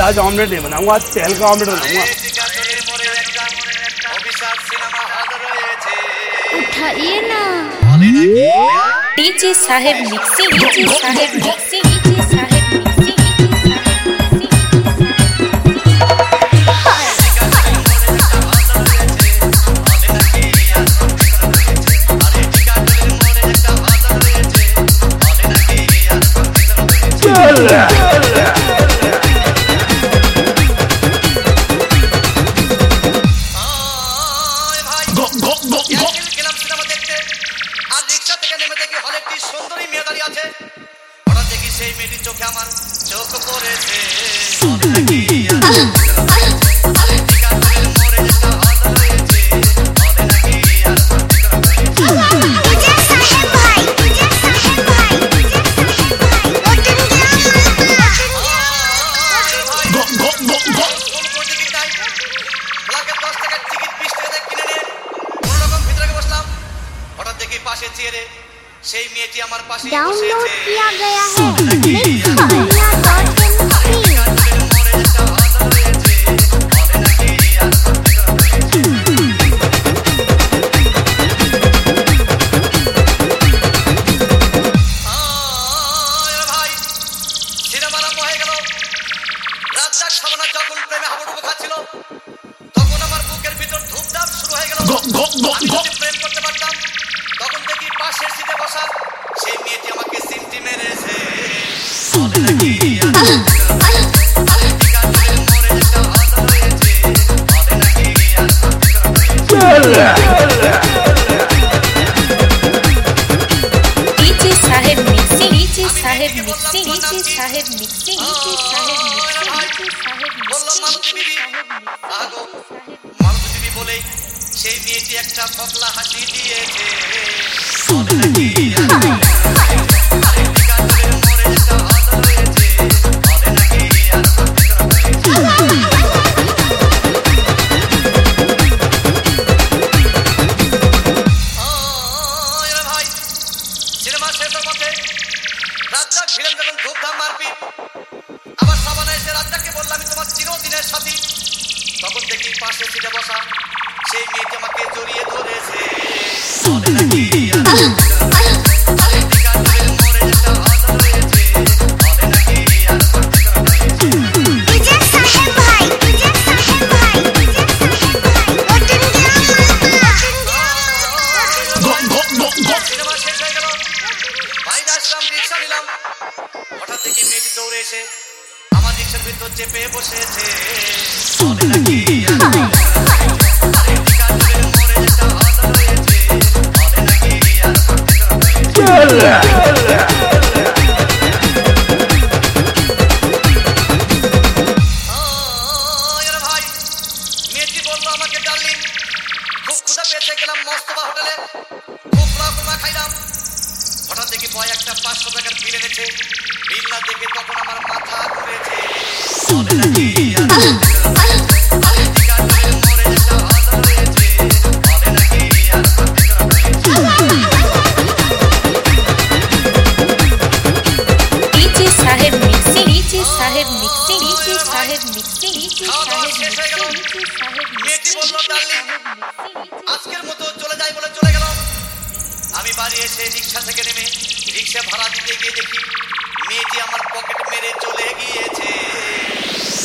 आज ऑमलेट नहीं बनाऊंगा, आज तेल का ऑमलेट बनाऊंगा। उठाइए ना DJ Saheb mixing, DJ Saheb mixing, DJ Saheb mixing. চোখে আমার চোখ পড়েছে পাশে চেয়ারে সেই মেয়েটি আমার পাশে डाउनलोड किया गया है। যখন প্রেমে হাবুডুবু খাচ্ছিল তখন আমার বুকের ভিতর ধূপধাপ শুরু হয়ে গেল। আমি যদি প্রেম করতে পারতাম তখন দেখি পাশের সিটে বসা সেই মেয়েটি আমাকে সিমটি মেরেছে। DJ Saheb mixing, DJ Saheb mixing, DJ Saheb mixing, DJ Saheb Malati বলে সেই মেয়েটি একটা পতলা হাসি দিয়েছে। সিনেমা শেষের পথে রাজ্জাক ফিল্ম যখন ধূপধাম মারপিট, আবার সাবানা এসে রাজ্জাককে বললাম আমি তোমার চিরদিনের সাথী। তখন দেখি পাশে সিটে বসা সেই মেয়েটি আমাকে জড়িয়ে ধরেছে। সিনেমা শেষ হয়ে গেল, বাইরে আসলাম, রিক্সা নিলাম। হঠাৎ দেখি মেয়েটি দৌড়ে এসে আমার রিক্সার ভিতর চেপে বসেছে। ভাই মেয়েটি বললো আমাকে ডার্লিং খুব ক্ষুধা পেয়েছে, গেলাম মস্তফা হোটেলে খুব রকমা খাইলাম। হঠাৎ দেখি বয় একটা 500 টাকার বিল এনেছে। বিল না দেখে তখন আমার মাথা ঘুরেছে। DJ Saheb mixing, DJ Saheb mixing, DJ Saheb mixing, DJ Saheb mixing. মেয়েটি বলল ডার্লিং আজকের মতো চলে যাই বলে চলে গেল। আমি বাড়ি এসে রিক্সা থেকে নেমে রিক্সা ভাড়া দিতে গিয়ে দেখি মেয়েটি আমার পকেট মেরে চলে গিয়েছে।